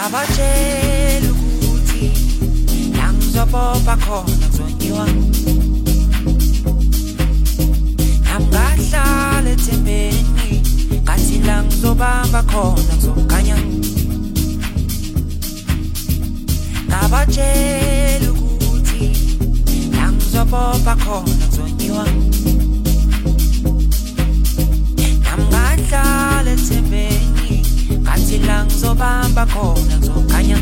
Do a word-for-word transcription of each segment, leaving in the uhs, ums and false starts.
Abatshela ukuthi la ngizobopha khona ngizonyiwa Namgahlala ethembeni ngathi la ngizobamba khona ngizokanya Abatshela ukuthi la ngizobopha khona ngizonyiwa Namgahlala ethembeni ngathi la ngizobamba khona ngizokanya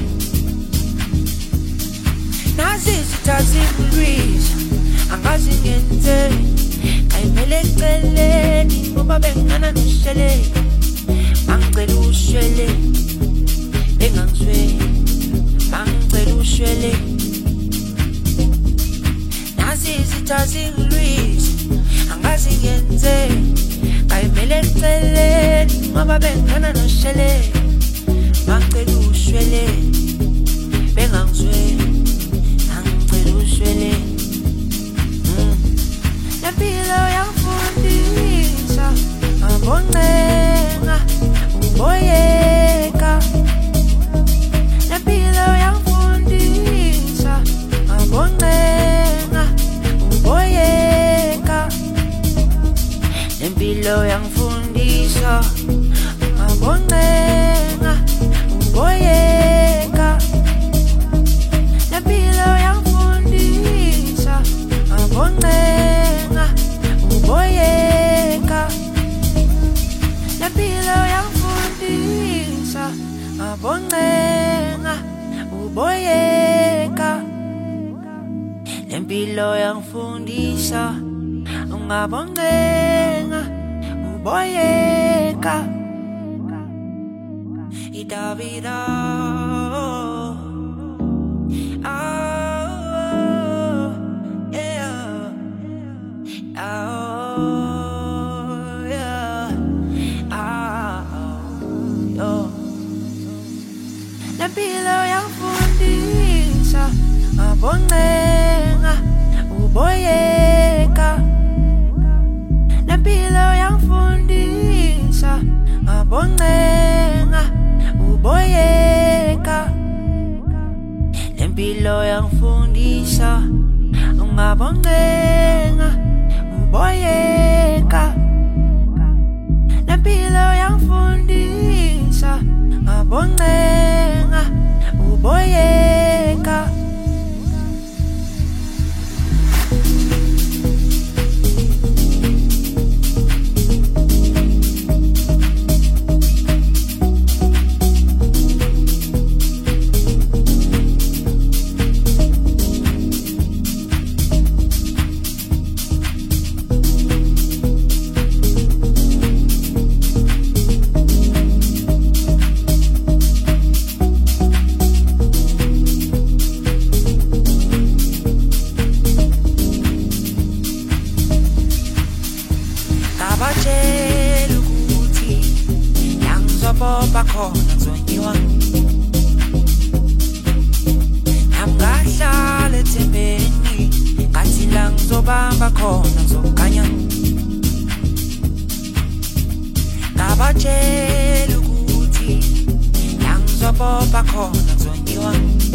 Nazi sithathi kulwisa angazi ngenze Ayimele eceleni ngoba bengana noshele Mangicela ushele bengangizwe Mangicela ushele Nazi sithathi kulwisa angazi ngenze Ayimele eceleni ngoba bengana noshele Mangicela ushele bengangizwe Mangicela ushele Lempilo yangifundisa Aboncenga Uboyeka Lempilo yangifundisa Aboncenga Uboyeka Lempilo yangifundisa Aboncenga Uboyeka Lempilo yangifundisa Aboncenga Uboyeka Lempilo yangifundisa Aboncenga Uboyeka Lempilo yangifundisa Ungaboncenga Uboyeka Idabida Lempilo yangifundisa Aboncenga Uboyeka Lempilo yangifundisa Aboncenga Uboyeka Lempilo yangifundisa Ungaboncenga Uboyeka Lempilo yangifundisa Aboncenga Uboyeka Abatshela ukuthi la ngizobopha khona ngizonyiwa Namgahlala ethembeni ngathi la ngizobamba khona ngizokanya Abatshela ukuthi la ngizobopha khona ngizonyiwa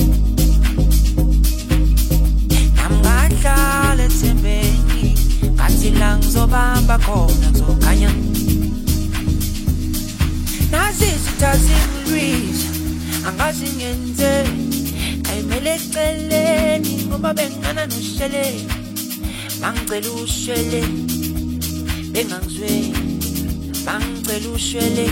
Namgahlala ethembeni ngathi la ngizobamba khona ngizokanya Nazi sithathi kulwisa angazi ngenze Ayimele eceleni ngoba bengana noshele Mangicela ushele bengangizwe Mangicela ushele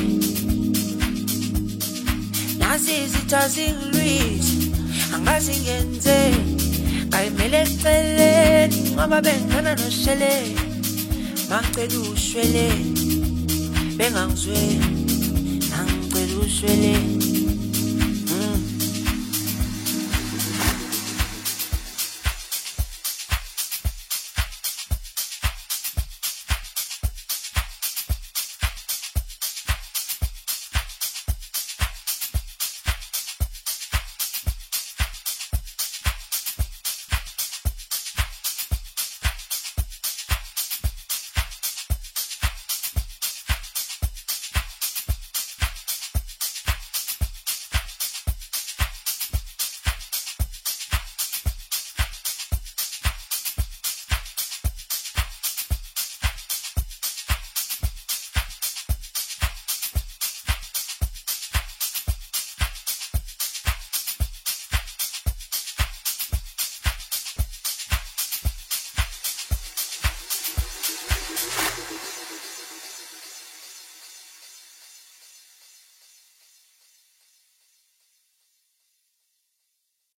Nazi sithathi kulwisa angazi ngenze Ayimele eceleni ngoba bengana noshele Mangicela ushele bengangizwe Mangicela ushele